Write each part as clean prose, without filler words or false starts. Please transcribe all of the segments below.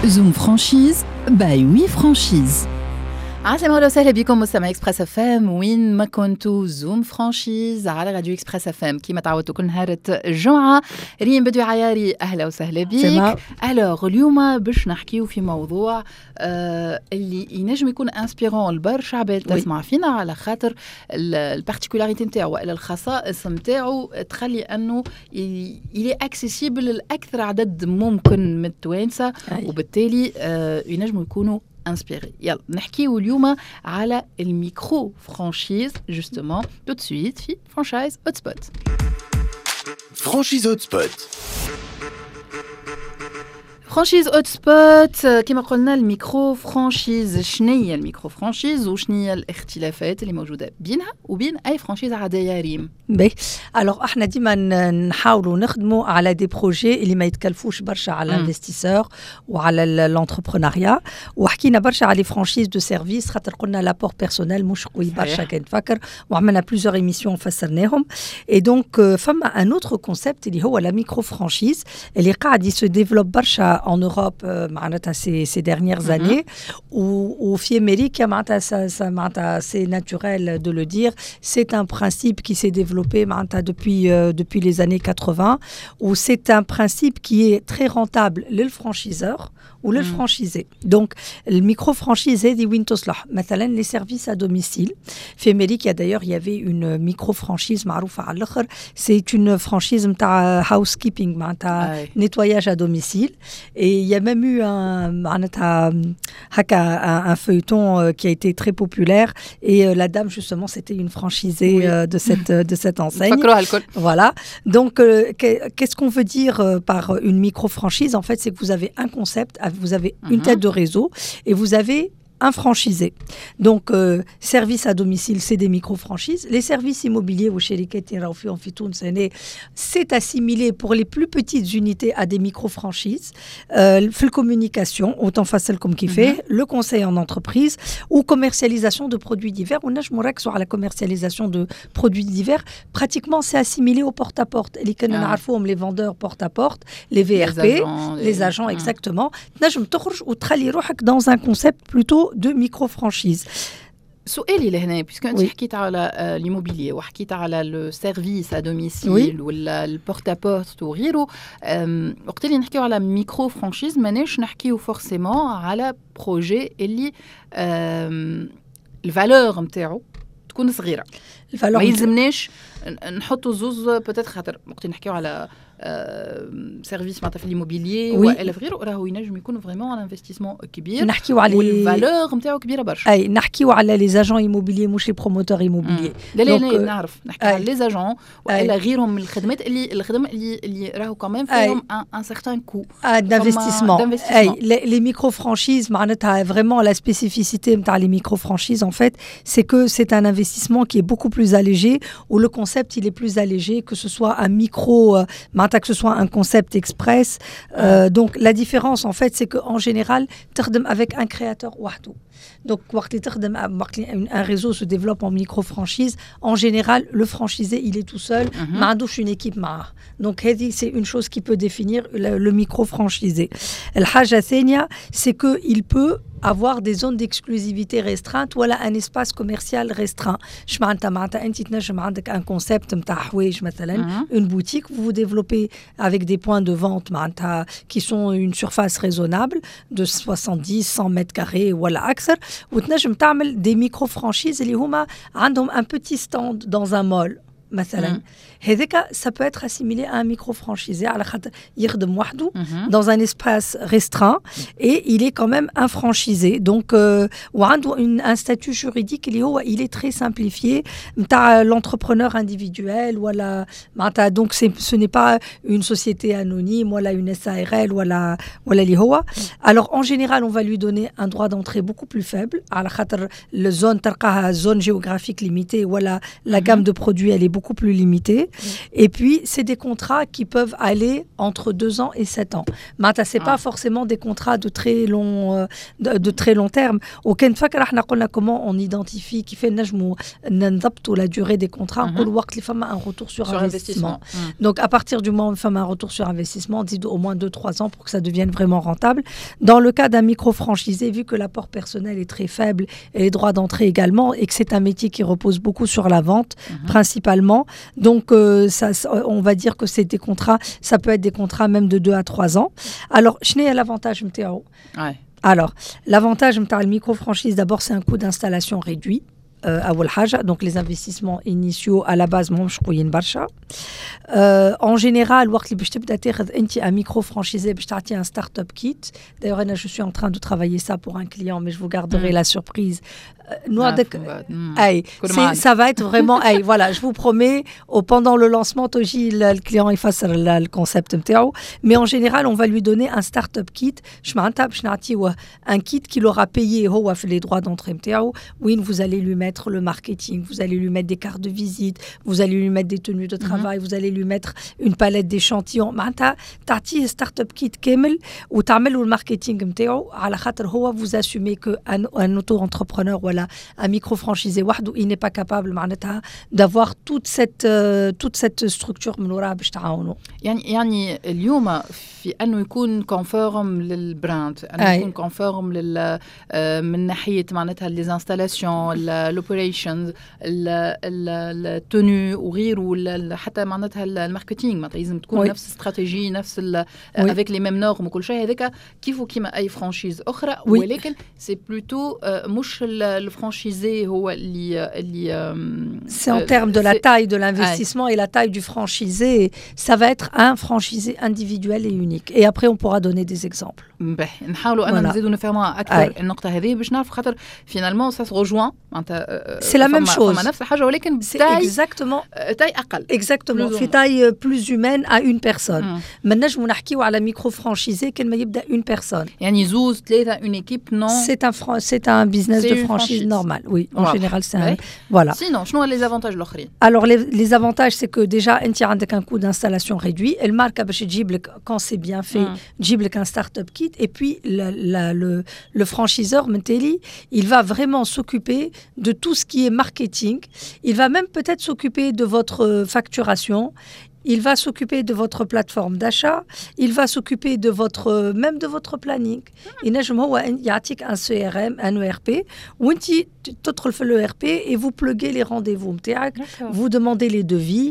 زوم فرانشيز باي وي فرانشيز. عسلامة وسهلا بكم مستمعي اكسبريس اف ام وين ما كنتوا. زوم فرانشيز على راديو اكسبريس اف ام كيما تعودتوا كل نهار الجمعة. ريم بدوي عياري اهلا وسهلا بك. الوغ اليوم باش نحكيو في موضوع اللي ينجم يكون انسبيرون لبرشا عباد تسمع فينا، على خاطر البارتيكولاريتي نتاعو والا الخصائص نتاعو تخلي انه يلي اكسيسيبل لاكثر عدد ممكن من التوانسه، وبالتالي ينجموا يكونوا inspiré. يلا نحكيو اليوم على الميكرو فرانشيز justement tout de suite في فرانشايز هوت سبوت. فرانشيز هوت سبوت. فرانشيز هوت سبوت كما قلنا الميكرو فرانشيز. شنية الميكرو فرانشيز وشنية الاختلافات اللي موجودة بينها وبين أي فرانشيز عادية ريم؟ باهي الوغ احنا ديما نحاولوا نخدموا على دي بروجي اللي ما يتكلفوش برشا على الانفستيسور وعلى الانتربرونيا، وحكينا برشا على لي فرانشيز دو سيرفيس خاطر قلنا لابور بيرسونيل مش قوي برشا كي نفكر، وعملنا بليزيور ايميسيون فسرناهم. اي دونك فما ان اوتر كونسيبت اللي هو لا ميكرو فرانشيز اللي قاعد يسو ديفلوب برشا en Europe معناتها ces dernières années وفي أمريكا معناتها c'est naturel de le dire, c'est un principe qui s'est développé depuis les années 80 où c'est un principe qui est très rentable لل franchiseur ou le franchisé. Donc le micro-franchise هذه وين تصلح مثلا les services à domicile. في أمريكا d'ailleurs il y avait une micro-franchise معروفة على الآخر, c'est une franchise متاع housekeeping معناتها nettoyage à domicile. Et il y a même eu un feuilleton qui a été très populaire et la dame justement c'était une franchisée de cette enseigne. Voilà. Donc qu'est-ce qu'on veut dire par une micro-franchise? En fait, c'est que vous avez un concept, vous avez une tête de réseau et vous avez un franchisé. Donc, services à domicile, c'est des micro-franchises. Les services immobiliers, c'est assimilé pour les plus petites unités à des micro-franchises. La communication, autant facile comme qui fait, le conseil en entreprise ou commercialisation de produits divers. On a sur la commercialisation de produits divers. Pratiquement, c'est assimilé au porte-à-porte. Les vendeurs porte-à-porte, les VRP, les agents exactement. Dans un concept plutôt de micro-franchise. سؤالي لهنا بيسكو انت حكيت على الإيموبيلية وحكيت على السيرفيس ا دوميسيل ولا البورتابورت وغيره، وقت اللي نحكيو على ميكرو فرانشيز ماناش نحكيو فورسيمون على بروجي اللي الفالور نتاعو تكون صغيرة. ما يلزمناش نحطوا زوز بوتيتر خاطر وقت نحكيو على سيرفيس معناتها في الإيموبيليي ولا في غيره راهو ينجم يكون فريمون ان انفستيسمون كبير نحكيو على والفالور نتاعو كبيره برشا. اي نحكيو على لي زاجون ايموبيليي مش لي بروموتور ايموبيليي. لا نعرف نحكي على لي زاجون ولا غيرهم من الخدمات اللي راهو كمان فيهم ان سيغتان كو d'investissement. Les micro-franchises, vraiment la spécificité des micro-franchises, en fait, c'est que c'est un investissement qui est beaucoup plus allégé, où le concept il est plus allégé, que ce soit un micro, que ce soit un concept express. Donc la différence, en fait, c'est qu'en général, avec un créateur wahdo. Donc, un réseau se développe en micro-franchise. En général, le franchisé, il est tout seul. Mandouche une équipe mar. Donc, c'est une chose qui peut définir le micro-franchisé. El Haja Senia, c'est qu'il peut avoir des zones d'exclusivité restreintes ou un espace commercial restreint. Un concept, une boutique, vous vous développez avec des points de vente qui sont une surface raisonnable de 70, 100 mètres carrés, voilà, أكثر. وتنجم تعمل des micro-franchises اللي هما عندهم un petit stand dans un mall. مثلا هذاك ça peut être assimilé à un micro-franchisé على خاطر يخدم وحده dans un espace restreint et il est quand même un franchisé. Donc وعنده un statut juridique اللي هو il est très simplifié نتاع l'entrepreneur individuel ولا معناتها donc ce n'est pas une société anonyme ولا une SARL ولا اللي هو. Alors en général on va lui donner un droit d'entrée beaucoup plus faible على خاطر le zone تلقاها zone géographique limitée ولا la gamme de produits elle est beaucoup beaucoup plus limité. Et puis, c'est des contrats qui peuvent aller entre 2 ans et 7 ans. Mata, c'est pas forcément des contrats de très long terme. Aucun fois que comment on identifie qui fait la durée des contrats, les femmes un retour sur investissement. Donc, à partir du moment où les femmes un retour sur investissement, on dit au moins 2-3 ans pour que ça devienne vraiment rentable. Dans le cas d'un micro-franchisé, vu que l'apport personnel est très faible et les droits d'entrée également, et que c'est un métier qui repose beaucoup sur la vente, principalement, donc on va dire que c'est des contrats, ça peut être des contrats même de 2 à 3 ans. Alors, je n'ai l'avantage, Alors, l'avantage de la micro-franchise, d'abord, c'est un coût d'installation réduit. Donc les investissements initiaux à la base مش قويين برشا. En général وقت اللي باش تبدا تاخذ انت un micro franchisé باش تعطي un start-up kit. D'ailleurs je suis en train de travailler ça pour un client mais je vous garderai la surprise. Ça va être vraiment voilà, je vous promets pendant le lancement توجي le client يفسر le concept نتاعو, mais en général on va lui donner un start-up kit. Je معناتها باش نعطيه un kit qu'il aura payé هو في les droits d'entrée نتاعو, où vous allez lui mettre le marketing, vous allez lui mettre des cartes de visite, vous allez lui mettre des tenues de travail, vous allez lui mettre une palette d'échantillons. معناتها تعطيه startup kit كامل وتعملوا الماركتينغ نتاعو على خاطر هو vous assumez que un auto-entrepreneur ولا un micro-franchisé وحده il n'est pas capable معناتها d'avoir toute cette structure من وراها باش تعاونوا. يعني اليوم في انه يكون كونفورم للبراند, انه يكون كونفورم من ناحيه معناتها لي انستالاسيون, الاوبريشنز, التونو وغيره, حتى معناتها الماركتينغ معناتها لازم تكون نفس الاستراتيجي, نفس افيك لي ميم نورم وكل شيء. هذاك كيما اي فرانشيز اخرى, ولكن سي بلوتو مش الفرانشيزي هو اللي c'est en termes de la taille de l'investissement et la taille du franchisé, ça va être un franchisé individuel et unique. Et après on pourra donner des exemples. نحاولوا أن نزيدوا نفهمها أكثر النقطة هذه باش نعرف خاطر finalement ça se rejoint. C'est la même chose. نفس الحاجة ولكن taille أقل. Exactement. في taille plus humaine à une personne. ما نجموا نحكيوا على micro franchisé كلمة يبدأ une personne. يعني زوز ثلاثة une équipe non. C'est un business de franchise normal. Oui, en général c'est un voilà. Sinon, شنو les avantages الآخرين؟ Alors les avantages c'est que déjà أنت عندك un coût d'installation réduit. الماركة باش تجيب لك quand c'est bien fait تجيب لك un start-up kit. Et puis, le franchiseur, Menteli, il va vraiment s'occuper de tout ce qui est marketing. Il va même peut-être s'occuper de votre facturation. Il va s'occuper de votre plateforme d'achat. Il va s'occuper même de votre planning. Il y a un CRM, un ERP, où tu l'ERP et vous pluguez les rendez-vous. Vous demandez les devis.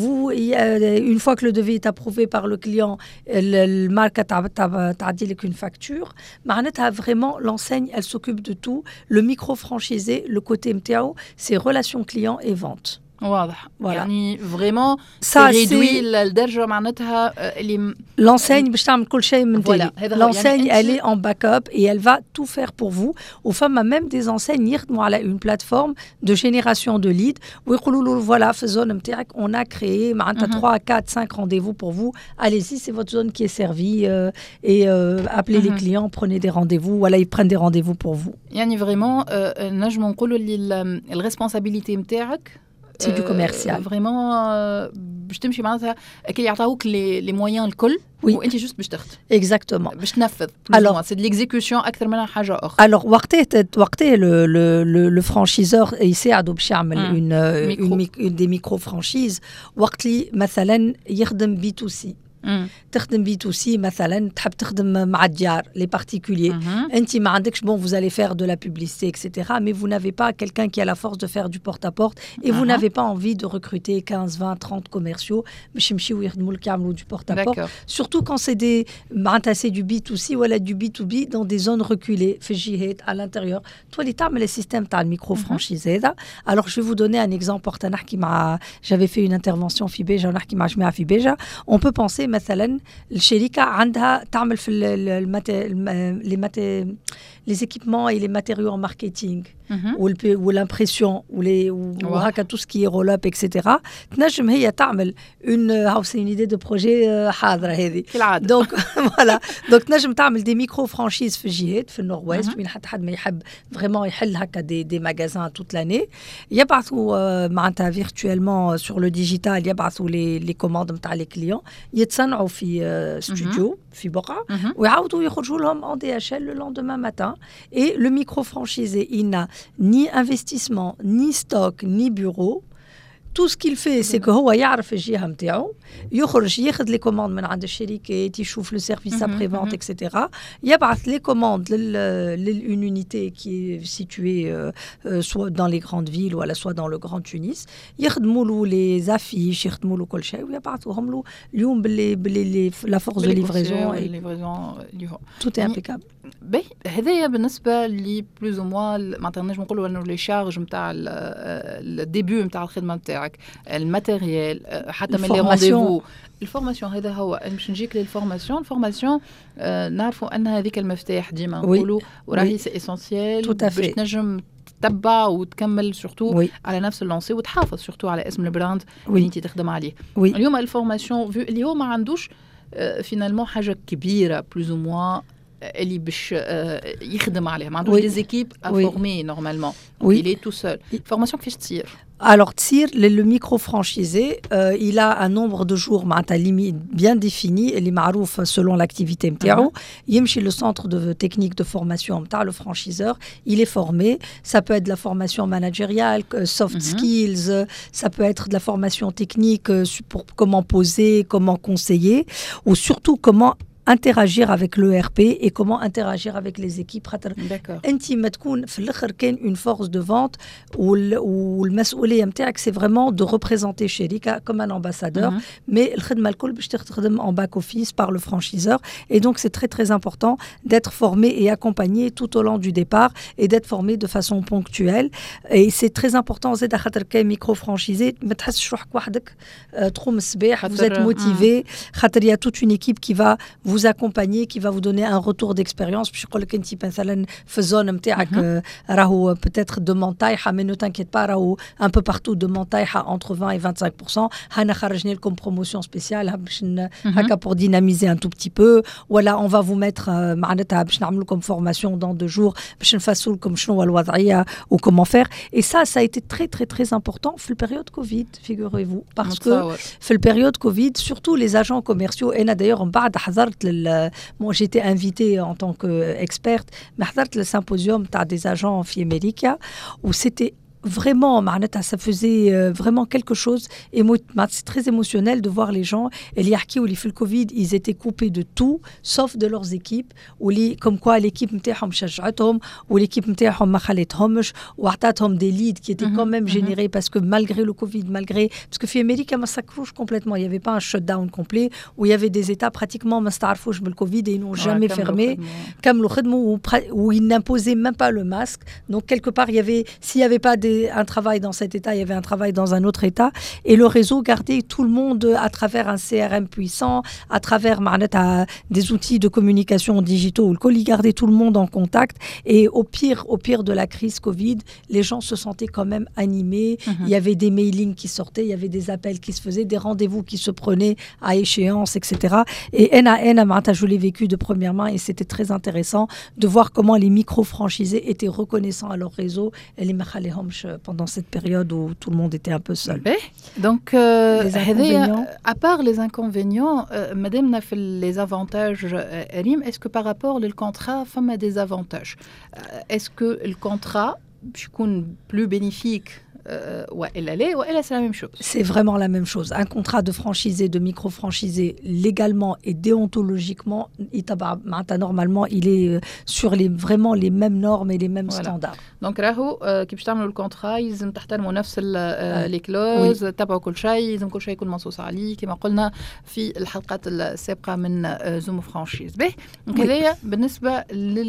Une fois que le devis est approuvé par le client, le marque a dit qu'une facture. Vraiment, l'enseigne, elle s'occupe de tout. Le micro-franchisé, le côté MTAO, c'est relations clients et vente. واضح. يعني vraiment ça réduit الدرجة معناتها اللي l'enseigne باش تعمل كل شيء من تالي. L'enseigne elle est en backup et elle va tout faire pour vous. Aux femmes même des enseignes يخدموا على une plateforme de génération de leads ويقولوا له voilà في zone نتاعك on a créé معناتها 3 4 5 rendez-vous pour vous. Allez-y, c'est votre zone qui est servie et appelez les clients, prenez des rendez-vous, voilà, ils prennent des rendez-vous pour vous. يعني vraiment نجموا نقولوا اللي الresponsabilité نتاعك c'est du commercial. Vraiment باش تمشي معناتها كي يعطاوك les moyens الكل وانت جوست باش تخدم. Exactement. باش تنفذ. Alors c'est de l'exécution أكثر منها حاجة أخرى. Alors وقتها le franchiseur يساعده باش يعمل une des micro franchises وقت اللي مثلا يخدم B2C. تخدم B2C مثلا تحب تخدم مع الديار les particuliers. انت ما عندكش vous allez faire de la publicité etc. mais vous n'avez pas quelqu'un qui a la force de faire du porte-à-porte et vous n'avez pas envie de recruter 15 20 30 commerciaux باش يمشيو يخدموا لك يعملوا du porte-à-porte. Surtout quand c'est des معناتها c'est du B2C ولا du B2B dans des zones reculées في الجهات à l'intérieur. toi اللي تعمل السيستم تاع الميكرو فرانشيز هذا. Alors je vais vous donner un exemple. وقت نحكي مع j'avais fait une intervention في بيجا ونحكي مع جماعة في بيجا. on peut penser مثلا الشركة عندها تعمل في les équipements et les matériaux en marketing. ou l'impression ou tout ce qui est roll-up etc. تنجم هي تعمل c'est une idée de projet حاضرة هذه. donc voilà donc تنجم تعمل des micro franchises في جهات في النورواز وين حد ما يحب vraiment يحل هكا des magasins toute l'année. يبعثوا معناتها virtuellement sur le digital يبعثوا les commandes نتاع les clients يتصنعوا في studio في بقعة ويعاودوا يخرجوا لهم en DHL le lendemain matin. Et le micro-franchisé, il n'a ni investissement, ni stock, ni bureau. Tout ce qu'il fait, c'est que هو يعرف الجهة نتاعو يخرج ياخذ les commandes من عند الشركات يشوف le service après-vente etc. يبعث les commandes une unité qui est située soit dans les grandes villes ou soit dans le Grand Tunis يخدموا له les affiches يخدموا له كل شيء ويبعثوهم له اليوم la force de livraison tout est impeccable. باهي هذايا بالنسبه لي بلوز او موا معناتها نجم نقولوا انه لي شارج نتاع الديبيو نتاع الخدمه نتاعك الماتيريال حتى من لي رونديفو الفورماسيون. هذا هو باش نجيك للفورماسيون نعرفوا ان هذيك المفتاح ديما نقولوا وراهي سي اسونسيال باش تنجم تتبع وتكمل سورتو على نفس اللونسي وتحافظ سورتو على اسم البراند اللي انت تخدم عليه. اليوم الفورماسيون اللي هو ما عندوش فينالمون حاجه كبيره بلوز او موا اللي باش يخدم عليها ما عندوش des équipes à former normalement. Il est tout seul. Formation كيفاش تصير؟ Alors تصير le micro-franchisé il a un nombre de jours معناتها limite bien défini اللي معروف selon l'activité نتاعو. يمشي le centre de technique de formation نتاع le franchiseur, il est formé. Ça peut être de la formation managériale, soft skills, ça peut être de la formation technique pour comment poser, comment conseiller ou surtout comment interagir avec l'ERP et comment interagir avec les équipes. D'accord. انت ما تكون في الاخر كان une force de vente والمسؤوليه نتاعك c'est vraiment de représenter شركه comme un ambassadeur mais الخدمه الكل باش تخدم en back office par le franchiseur et donc c'est très très important d'être formé et accompagné tout au long du départ et d'être formé de façon ponctuelle et c'est très important زاد خاطر كاين ميكرو فرانشيزي ما تحسش روحك وحدك تقوم الصباح vous êtes motivé خاطر il y a toute une équipe qui va vous accompagner, qui va vous donner un retour d'expérience. Je crois que tu penses à la zone peut-être de montaïha, mais ne t'inquiète pas, un peu partout de montaïha entre 20 et 25%. Hana kharajnel comme promotion spéciale, pour dynamiser un tout petit peu. Voilà, on va vous mettre comme formation dans 2 jours, comme ou comment faire. Et ça a été très très très important dans la période Covid, figurez-vous, parce que dans la période Covid, surtout les agents commerciaux, et d'ailleurs on بعد حضرت moi j'étais invitée en tant qu'experte mais حضرت le symposium des agents في أمريكا où c'était vraiment ça faisait vraiment quelque chose c'est très émotionnel de voir les gens اللي في الكوفيد ils étaient coupés de tout sauf de leurs équipes comme quoi l'équipe نتاعهم شجعتهم l'équipe نتاعهم ما خلتهمش وعطاتهم des leads qui étaient quand même générés parce que malgré le Covid parce que في أمريكا ما سكروش complètement il y avait pas un shutdown complet où il y avait des états pratiquement ما استعرفوش بالكوفيد et ils n'ont jamais fermé كملوا خدموا où ils n'imposaient même pas le masque donc quelque part s'il y avait pas un travail dans cet état, il y avait un travail dans un autre état et le réseau gardait tout le monde à travers un CRM puissant, à travers des outils de communication digitaux où il gardait tout le monde en contact et au pire de la crise Covid, les gens se sentaient quand même animés, il y avait des mailings qui sortaient, il y avait des appels qui se faisaient, des rendez-vous qui se prenaient à échéance, etc. Et je l'ai vécu de première main et c'était très intéressant de voir comment les micro-franchisés étaient reconnaissants à leur réseau et les pendant cette période où tout le monde était un peu seul. Donc, à part les inconvénients, madame n'a fait les avantages, Rim, est-ce que par rapport au contrat, femme a des avantages? Est-ce que le contrat est plus bénéfique? C'est la même chose. C'est vraiment la même chose. Un contrat de franchisé, de micro-franchisé, légalement et déontologiquement, normalement, il est sur vraiment les mêmes normes et les mêmes standards. Donc, كي باش تعملوا الكونترا لازم تحترموا نفس لي كلوز تبعوا كل شيء لازم كل شيء يكون منصوص عليه كما قلنا في الحلقات السابقه من زوم فرانشيز. دونك هذايا بالنسبه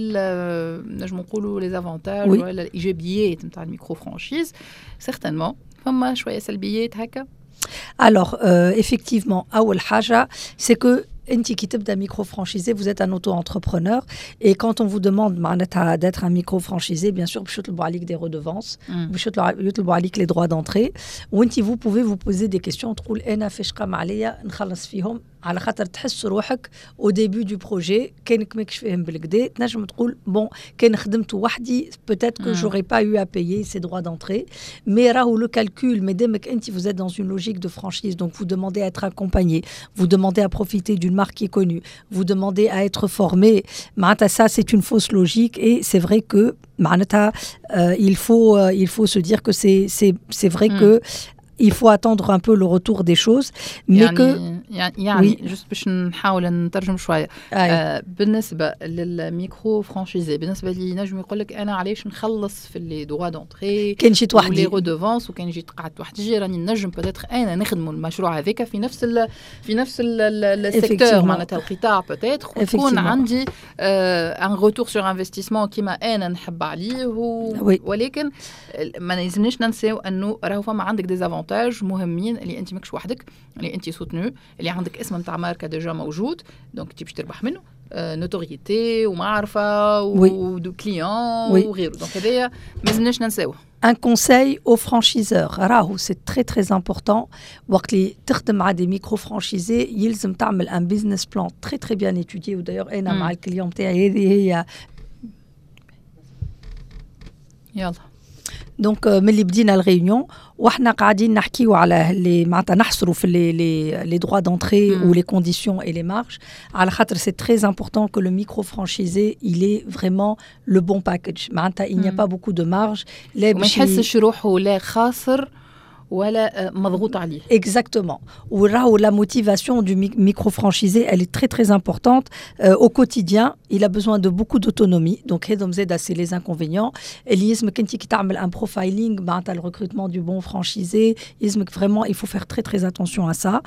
نجم نقولوا لي افونتاج ولا الايجابيات نتاع الميكرو فرانشيز. certainement فما شويه سلبيات هكا. Alors effectivement أول حاجة c'est que انت كي تبدا ميكرو فرانشيزي vous êtes un auto-entrepreneur et quand on vous demande معناتها d'être un micro franchisé bien sûr باش يطلبوا عليك des redevances باش يطلبوا عليك les droits d'entrée وانت vous pouvez vous poser des questions تقول انا فاش قام عليا نخلص فيهم على خاطر تحس روحك au début du projet كانك ماكش فاهم بالكدا تنجم تقول bon كان خدمت وحدي peut-être que j'aurais pas eu à payer ces droits d'entrée mais راهو le calcul مادامك انت vous êtes dans une logique de franchise donc vous demandez à être accompagné vous demandez à profiter d'une marque qui est connue vous demandez à être formé معناتها ça c'est une fausse logique et c'est vrai que معناتها il faut se dire que c'est vrai que il faut attendre un peu le retour des choses mais يعني جست باش نحاول نترجم شويه بالنسبه للميكرو فرانشيزي بالنسبه لي نجم يقول لك انا علاش نخلص في لي دوا دونطري كان جيت وحدي لي رودوفانس وكان جيت قعدت وحدي راني نجم بوتيتر انا نخدم المشروع هذاك في نفس السيكتور معناتها القطاع بوتيتر وتكون عندي ان روتور سور انفستيسمون كيما انا نحب عليه ولكن ما لازمناش ننساو انه راهو فما عندك ديزافونتاج مهمين اللي انت ماكش وحدك اللي انت سوتنو اللي عندك اسم نتاع ماركه ديجا موجود دونك انت باش تربح منه نوتوريتي ومعرفه ودو كليون وغيره دونك هذايا ما لازمناش ننساوه. Un conseil aux franchiseurs راهو c'est très très important وقت اللي تخدم مع des micro franchisés يلزم تعمل un business plan très très bien étudié ودايوغ انا مع الكليون تاعي هذه هي يلا دونك ملي بدينا الريونيون وحنا قاعدين نحكيو على اللي معناتها نحصروا في لي droits d'entrée ou les conditions et les marges على خاطر c'est très important que le micro franchisé il est vraiment le bon package معناتها il n'y a pas beaucoup de marge لا ما يحسش روحه لا خاسر ولا مضغوط عليه. Exactement. Ou la motivation du micro-franchisé, elle est très très importante. Au quotidien, il a besoin de beaucoup d'autonomie. Donc, c'est les inconvénients. Quand tu as un profiling, tu as le recrutement du bon franchisé. Vraiment, il faut faire très très attention à ça.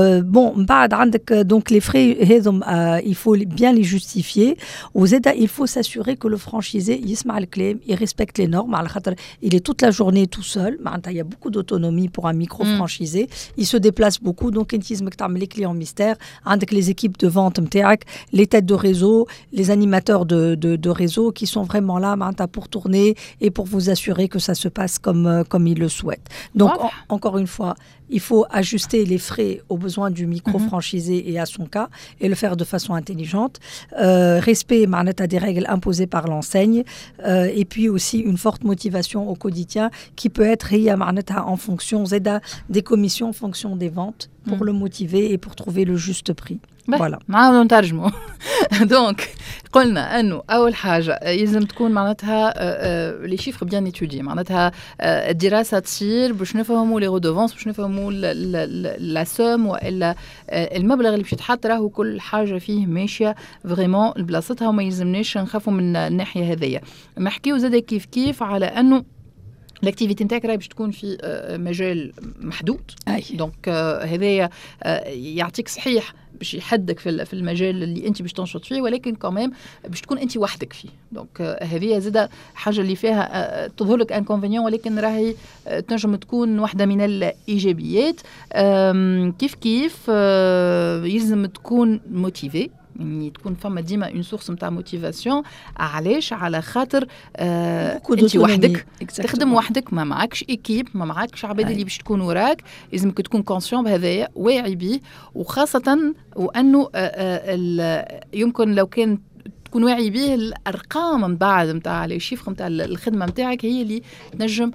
Donc, les frais, il faut bien les justifier. Il faut s'assurer que le franchisé, il respecte les normes. Il est toute la journée tout seul. Il y a beaucoup d'autonomie pour un micro-franchisé. Il se déplace beaucoup. Donc, les clients mystères, les équipes de vente, les têtes de réseau, les animateurs de réseau qui sont vraiment là pour tourner et pour vous assurer que ça se passe comme ils le souhaitent. Donc, encore une fois, il faut ajuster les frais aux besoins du micro-franchisé et à son cas et le faire de façon intelligente. Respect des règles imposées par l'enseigne et puis aussi une forte motivation au quotidien qui peut être en fonction des commissions en fonction des ventes pour le motiver et pour trouver le juste prix. Voilà. معاودو نترجموا. دونك قلنا انه اول حاجه يلزم تكون معناتها لي شيفر بيان ايتودي معناتها الدراسه تصير باش نفهموا لي رودوفونس باش نفهموا لا سوم والا المبلغ اللي باش يتحط راهو كل حاجه فيه ماشيه فريمون لبلاصتها وما يلزمناش نخافوا من الناحيه هذيا. نحكيو زاد كيف على انه الاكتيفيتي نتاعك راهي باش تكون في مجال محدود دونك هذايا يعطيك صحيح باش يحدك في المجال اللي انت باش تنشط فيه ولكن كمان باش تكون انت وحدك فيه دونك هذه زاده حاجه اللي فيها تظهر لك انكونفينيون ولكن راهي تنجم تكون واحده من الايجابيات. كيف يلزم تكون موتيفي يعني تكون فما ديما اون سورس نتاع موتيفاسيون علاش على خاطر انت وحدك تخدم وحدك ما معكش ايكيب ما معكش عباد اللي باش تكون وراك لازمك تكون كونسيون بهذايا واعي بيه وخاصه وانه يمكن لو كان تكون واعي به الارقام من بعد نتاع لي شيفر نتاع الخدمه نتاعك هي اللي تنجم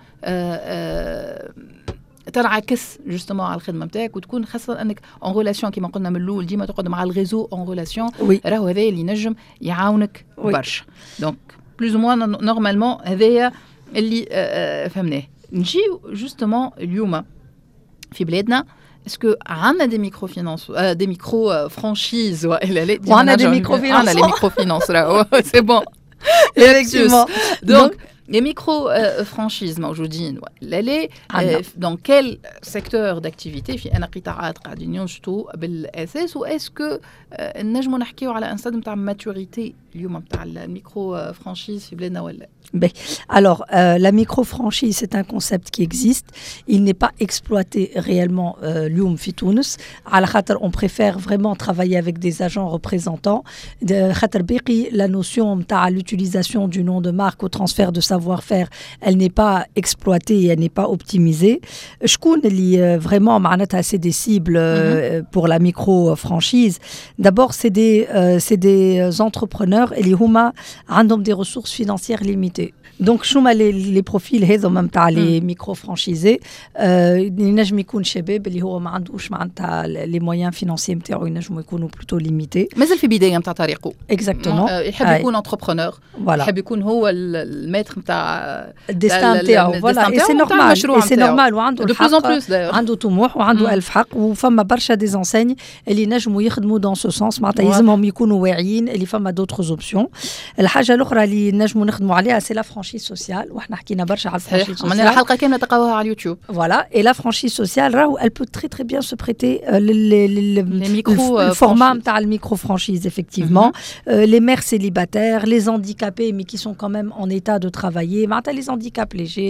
تنعكس جوستومون على الخدمه نتاعك وتكون خاصه انك اون ريلاسيون كيما قلنا من الاول ديما تقعد مع الريزو اون ريلاسيون راهو هذا اللي نجم يعاونك برشا دونك بلوز او موان نورمالمون هذايا اللي فهمناه. نجيو جوستومون اليوم في بلادنا اسكو عندنا دي ميكرو فينانس دي ميكرو فرانشيز والا لا عندنا دي ميكرو فينانس عندنا لي ميكرو فينانس راهو سي بون effectivement donc les micro-franchises موجودين لا dans quel secteur d'activité في أنا قطاعات قاعدين ينشطوا بالأساس و est-ce que نجموا نحكيو على un stade نتاع maturité اليوم نتاع الميكرو فرانشيز في بلادنا ولا؟ Alors, la micro-franchise, c'est un concept qui existe. Il n'est pas exploité réellement l'Youm fi Tunis. On préfère vraiment travailler avec des agents représentants. La notion de l'utilisation du nom de marque au transfert de savoir-faire, elle n'est pas exploitée et elle n'est pas optimisée. Je connais vraiment c'est des cibles pour la micro-franchise. D'abord, c'est des entrepreneurs et les ont des ressources financières limitées. Donc, les profils les micro-franchisés, ينجم يكون شباب اللي هو ما عندوش معناتها les moyens financiers نتاعو ينجموا يكونوا plutôt limités. مازال في بداية نتاع طريقه. Exactement. يحب يكون entrepreneur. Voilà. يحب يكون هو الميتر نتاع الديستان نتاعو. Voilà. Et c'est normal. Et c'est normal. وعنده de plus en plus d'ailleurs. عنده طموح وعنده ألف حق وفما برشا des enseignes اللي ينجموا يخدموا dans ce sens معناتها يلزمهم يكونوا واعيين اللي فما d'autres options. الحاجة الأخرى اللي نجموا نخدموا عليها c'est la franchise sociale. وإحنا حكينا برشا على الفرانشيز sociale. عملنا حلقة كاملة تلقاوها على اليوتيوب. Voilà. Et la franchise sociale, elle peut très très bien se prêter le format de la micro-franchise, effectivement. Les mères célibataires, les handicapés, mais qui sont quand même en état de travailler. Les handicaps légers.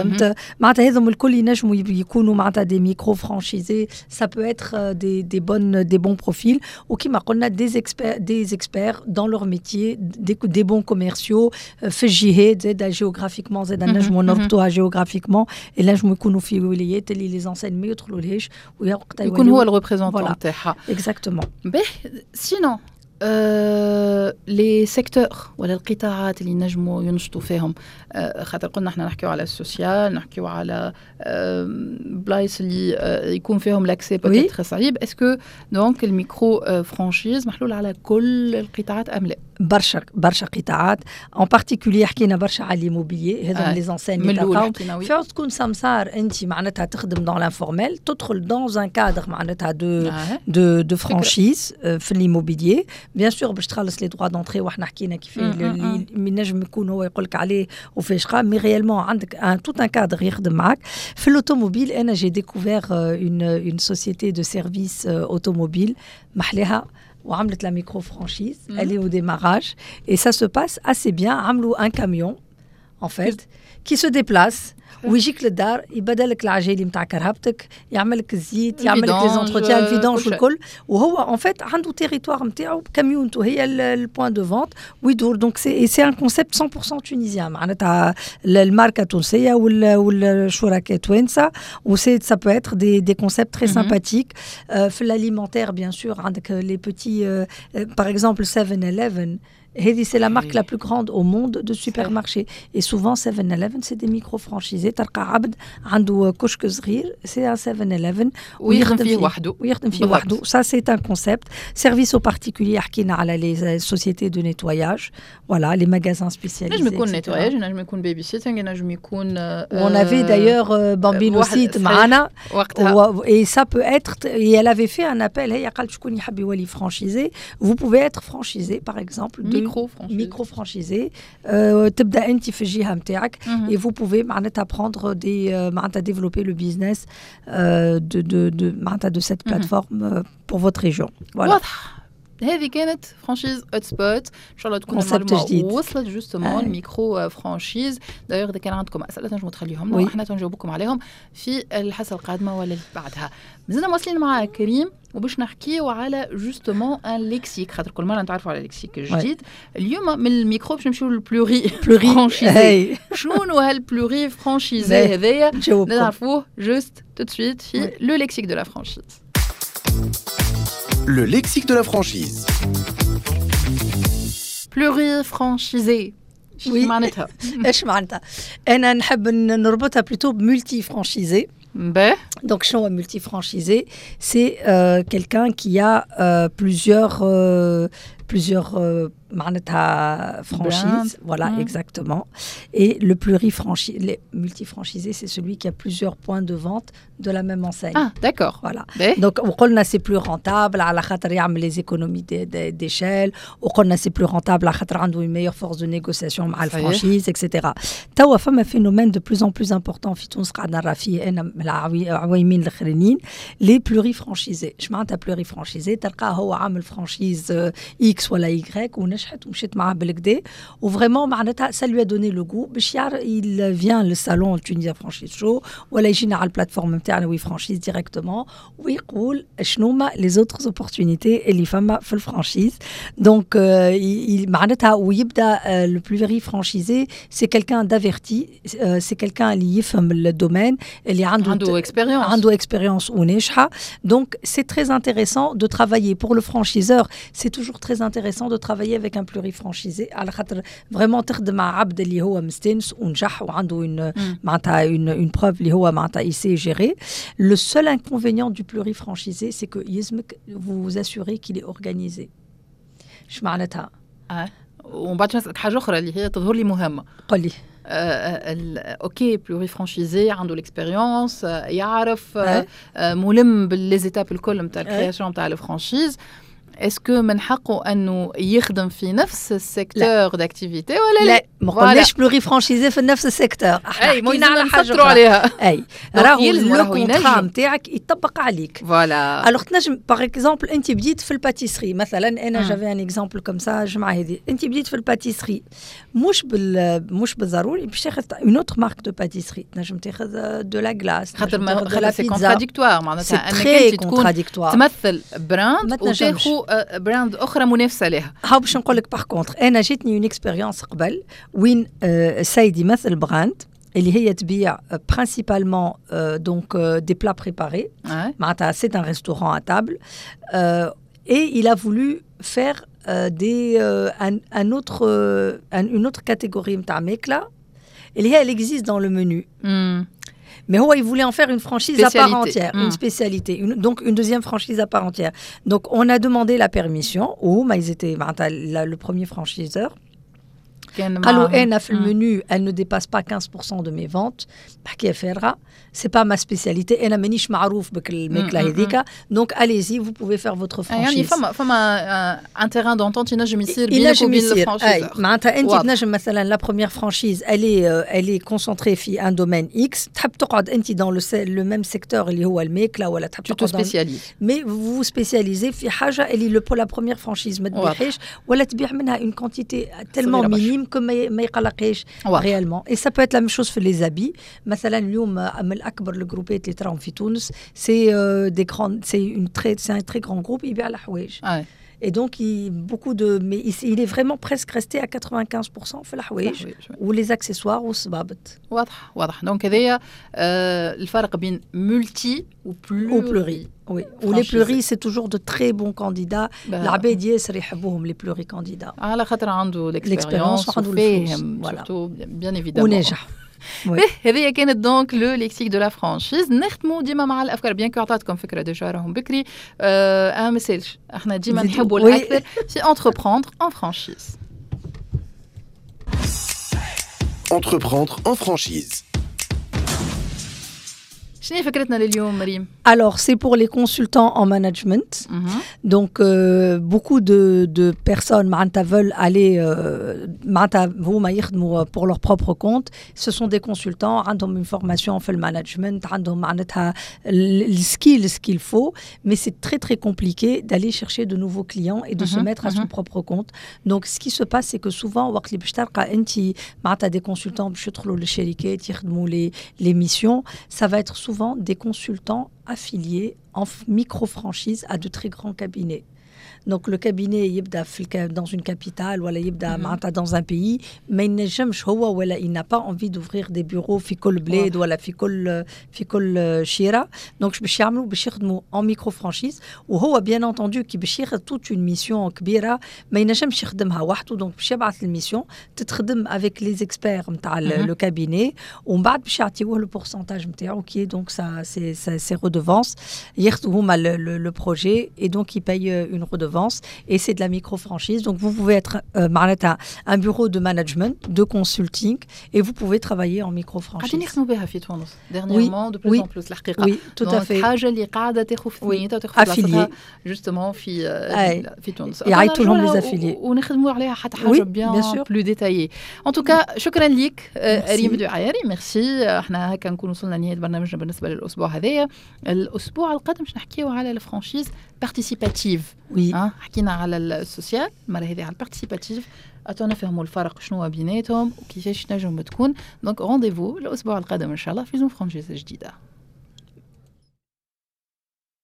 Des micro-franchisés, ça peut être des bons profils. Ou qui des experts dans leur métier, des bons commerciaux. Géographiquement, géographiquement. Et là, je me connais في ولايات اللي les enseignes ما يدخلولهاش يكون هو الريبريزونطون نتاعها. Exactement. Sinon les secteurs ولا القطاعات اللي نجموا ينشطوا فيهم خاطر قلنا احنا نحكيو على السوسيال نحكيو على بلايص اللي يكون فيهم لاكسي بوتيتر صعيب اسكو دونك الميكرو فرانشيز محلول على كل القطاعات ام لا؟ برشا قطاعات ان بارتيكولي حكينا برشا على ليموبيلي هذا لي زانسين تاعهم فاش تكون سمسار انت معناتها تخدم دون لانفورميل تدخل دون ان كادر معناتها دو فرانشيز في ليموبيلي بيان سور باش تخلص لي دروا دونتري وحنا حكينا كيف اللي نجم يكون هو يقول لك عليه وفاش قام مي ريالمون عندك توت ان كادر يخدم معك في الاوتوموبيل. انا جي ديكوفير une société de service automobile محلها وعملت la micro-franchise. Elle est au démarrage et ça se passe assez bien. عملوا un camion en fait qui se déplace ويجيك للدار يبدل لك العجالي نتاع كرهبتك يعمل لك الزيت يعمل لك لي زونتروتيان الفيدونج والكل وهو ان فيت عنده تيريتوار نتاعو كاميونته هي البوان دو فونت ويدور. دونك سي ان كونسيبت 100% تونيزيان معناتها الماركه تونسيه والشركاء توانسه وسي سا بو اتر دي كونسيبت تري سامباتيك. في الاليمونتير بيان سور عندك لي بوتي باغ اكزومبل 7-Eleven. C'est la marque la plus grande au monde de supermarchés. Et souvent, 7-Eleven, c'est des micro-franchisés. تلقى عبد عنده كشك صغير, c'est un 7-Eleven. ويخدم فيه وحده. Ça, c'est un concept. Service au particulier, حكينا على les sociétés de nettoyage. Voilà, les magasins spécialisés. نجم يكون nettoyage, نجم يكون baby sitting, نجم يكون... On avait d'ailleurs Bambino Site معنا. Et ça peut être... Et elle avait fait un appel. هي قالت شكون يحب يولي franchisé. Vous pouvez être franchisé, par exemple, de micro-franchisé. تبدا انت في الجهه نتاعك et vous pouvez معناتها prendre des معناتها développer le business de معناتها de cette plateforme pour votre région. Voilà. واضح. هذه كانت فرانشيز هوت سبوت ان شاء الله تكون المعلومه وصلت جوستومون الميكرو فرانشيز. دايوغ اذا كان عندكم اسئله تنجموا تخليهم لنا احنا تنجاوبكم عليهم في الحصه القادمه ولا اللي بعدها. مازلنا واصلين مع كريم وباش نحكيو على جوستومون ان ليكسيك خاطر كل مره نتعرفوا على ليكسيك جديد. اليوم من الميكرو باش نمشيو للبلوري فرانشيزي. شنو هالبلوري فرانشيزي هذايا نعرفوه جوست تو دو سويت في لو ليكسيك دو لا فرانشيز. Le lexique de la franchise. Pluri-franchisé. Oui. ايش معناتها؟ انا نحب نربطها plutôt multi-franchisé. Donc, chez un multi-franchisé, c'est quelqu'un qui a plusieurs franchises. Voilà, exactement. Et le les multi-franchisé, c'est celui qui a plusieurs points de vente de la même enseigne. Ah, d'accord. Voilà. Donc, c'est plus rentable, à la khatra يعمل les économies d'échelle, c'est plus rentable, à la khatra عنده une meilleure force de négociation avec la franchise, etc. توا فما phénomène de plus en plus important في تونس قاعدة نرى فيه أنا العوامين الآخرين les plurifranchisés. Je m'entends plurifranchisé, تلقاه هو عامل franchise X ou la Y ou نجحت ومشيت معاه بالكدا وفريمون معناتها ça lui a donné le goût باش il vient le salon Tunisia Franchise Show ولا يجينا على البلاتفورم نتاعنا وي فرانشيز ديريكتومون ويقول شنو ما les autres opportunités اللي فما في الفرانشيز دونك معناتها ويبدا le plus vieil franchisé c'est quelqu'un d'averti c'est quelqu'un اللي يفهم الدومين اللي عنده expérience وناجحه donc c'est très intéressant de travailler pour le franchiseur c'est toujours très intéressant de travailler avec un plurifranchisé على خاطر vraiment تخدم مع عبد اللي هو مستانس ونجح وعنده une preuve اللي هو معناتها il sait gérer le seul inconvénient du plurifranchisé c'est que يلزمك vous vous assurez qu'il est organisé اش معناتها ومن بعد نسألك حاجه اخرى اللي هي تظهر لي مهمه قل لي اوكي بلوريفرانشيزي عنده الاكسبيريونس يعرف ملم بالليزيتاب الكل نتاع الكرياسيون نتاع الفرانشيز اسكو من حقه انه يخدم في نفس السيكتور داكتيفيتي ولا لا ما قلناش بلوري فرانشيزي في نفس السيكتور احنا حكينا على حاجه عليها اي راهو الكونترا نتاعك يطبق عليك فوالا الوغ تنجم باغ اكزومبل انت بديت في الباتيسري مثلا انا جافي ان اكزومبل كوم سا الجمعه هذه انت بديت في الباتيسري مش بالضروري باش تاخذ اون اوتر مارك دو باتيسري تنجم تاخذ دو لا غلاس خاطر سي كونتراديكتوار معناتها انك انت تكون تمثل براند وتاخذ براند اخرى منافسه لها هاو باش نقول لك باغ كونتر انا جاتني اون اكسبيريونس قبل وين سيدي مثل براند اللي هي تبيع principalement donc des plats préparés معناتها c'est un restaurant à table et il a voulu faire une autre catégorie نتاع ماكله اللي هي elle existe dans le menu Mais il voulait en faire une franchise à part entière, une spécialité, donc une deuxième franchise à part entière. Donc on a demandé la permission, ils étaient le premier franchiseur. قالوا انا في المنيو elle ne dépasse pas 15% de mes ventes بحكي فارغه c'est pas ma spécialité انا مانيش معروف بك الماكله هذيك donc allez-y vous pouvez faire votre franchise يعني فما un terrain d'entente ينجم يصير بينك وبين الفرانشيزور معناتها انت تنجم مثلا la première franchise elle est concentrée في un domaine X تحب تقعد انت dans le même secteur اللي هو الماكله ولا تحب تقعد mais vous vous spécialisez في حاجه اللي la première franchise ما تبيعهاش ولا تبيع منها une quantité tellement minime que ما يقلقش réellement et ça peut être la même chose في les habits مثلا اليوم من اكبر الجروبات اللي تراهم في تونس c'est un très grand groupe يبيع الحوايج et donc mais il est vraiment presque resté à 95% في الحوايج و les accessoires والصبابط واضح donc هذايا الفرق بين multi و pluri Oui, ou les pluris, c'est toujours de très bons candidats. العباد ياسر يحبوهم les pluris candidats. على خاطر عنده l'expérience وفاهم surtout bien évidemment. وناجح. هذه كانت دونك لو ليكسيك دو لا فرانشيز. نختموا ديما مع الافكار بيان كو عطاتكم فكره ديجا راهم بكري ما سالش احنا ديما نحبوا الاكثر في entreprendre en franchise. Entreprendre en franchise. شنو فكرتنا لليوم مريم؟ Alors, c'est pour les consultants en management. Donc, beaucoup de personnes veulent aller pour leur propre compte. Ce sont des consultants, ils ont une formation en le management, ils ont le ce qu'il faut, mais c'est très très compliqué d'aller chercher de nouveaux clients et de se mettre à son propre compte. Donc, ce qui se passe, c'est que souvent, des consultants les missions, ça va être souvent des consultants affiliés en micro-franchise à de très grands cabinets. Donc le cabinet يبدا dans une capitale ولا يبدا معناتها dans un pays ما ينجمش هو ولا il n'a pas envie d'ouvrir des bureaux في كل بلاد ولا في كل شيرة. Donc باش يخدموا en micro franchise وهو bien entendu كي باش ياخذ toute une mission كبيرة ما ينجمش يخدمها وحده. Donc باش يبعث الميسيون تتخدم avec les experts نتاع le cabinet ومن بعد باش يعطيوه le pourcentage نتاعو qui est donc ça c'est redevance ياخذوا هما le projet et donc ils payent une redevance et c'est de la micro-franchise. Donc vous pouvez être un bureau de management, de consulting et vous pouvez travailler en micro-franchise. Dernièrement, de plus en plus. Oui, tout à fait. Affiliés. Justement, في تونس. يعيطوا لهم les affiliés. ونخدموا عليها حتى حاجة bien plus détaillée. En tout cas, شكرا ليك ريم دعياري. ميرسي. احنا هكا نكون وصلنا لنهاية برنامجنا بالنسبة للأسبوع هذايا. الأسبوع القادم باش نحكيو على الفرانشيز participative. وي حكينا على السوسيال، المره هذه على البارتيسيباتيف، اتونا نفهموا الفرق شنو بيناتهم وكيفاش نجم تكون. دونك رونديفو الاسبوع القادم ان شاء الله في زوم فرانشيز جديده.